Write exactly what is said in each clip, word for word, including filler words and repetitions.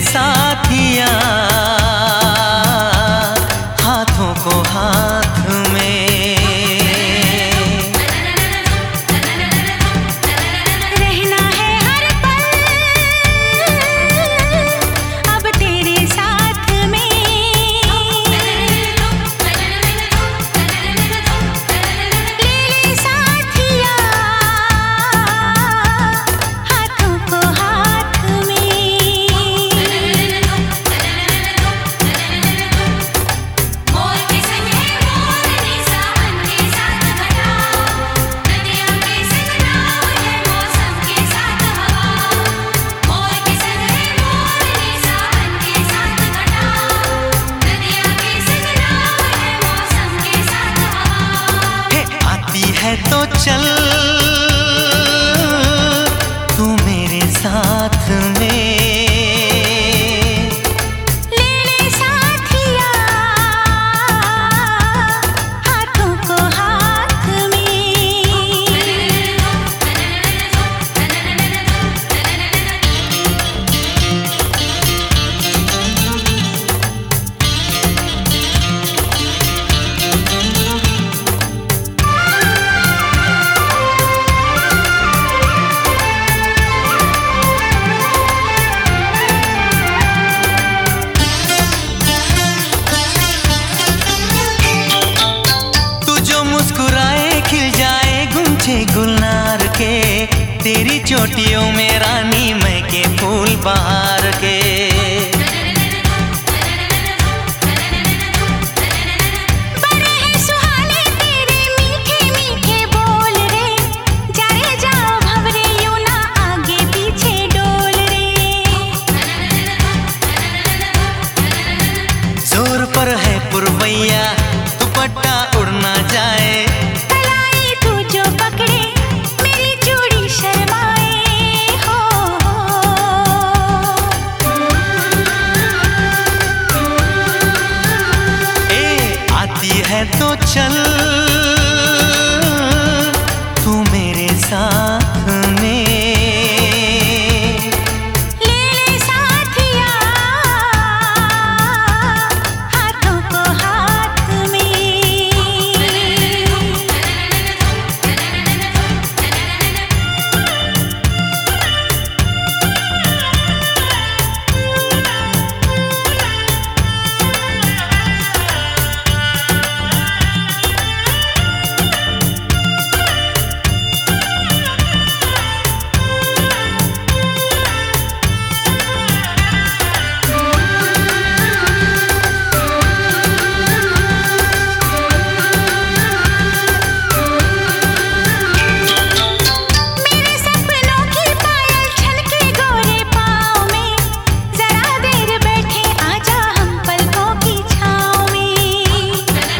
साथिया हाथों को हाथ में रहना है हर पल अब तेरे साथ में। ले ले साथिया हाथों को हाथ में। मोर के संग है मोरनी सावन के साथ घटा, नदिया के संग नाव है मौसम के साथ हवा। मोर के संग है मोरनी सावन के साथ घटा, नदिया के संग नाव है मौसम के साथ हवा। हे आती है तो चल तू मेरे साथ में। ले ले साथिया हाथों को हाथ में। तू जो मुस्कुराए खिल जाए गुंजे गुलनार के, तेरी चोटियों में रानी मैं के फूल बहार के। बड़े हैं सुहाने तेरे मीठे मीठे बोल रे, जा रे जाओ भंवरे यूं ना आगे पीछे डोल रे। जोर पर है पुरवैया दुपट्टा उड़ ना जाए। कलाई तू जो पकड़े मेरी चूड़ी शर्माए हो। ए आती है तो चल तू मेरे साथ में। ले ले साथिया हाथों को हाथ में। मेरे सपनों की पायल छलके गोरे पाँव में, जरा देर बैठे आजा हम पलकों की छाँव में।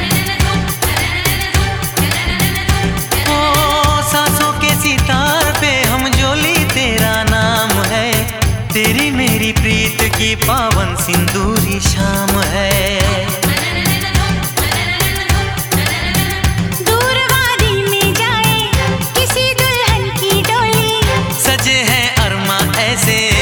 ओ सांसों के सितार पे हम जोली तेरा नाम है, तेरी मेरी प्रीत की पावन सिंदूरी शाम है। दूर वादी में जाए किसी दुल्हन की डोली, सजे हैं अरमा ऐसे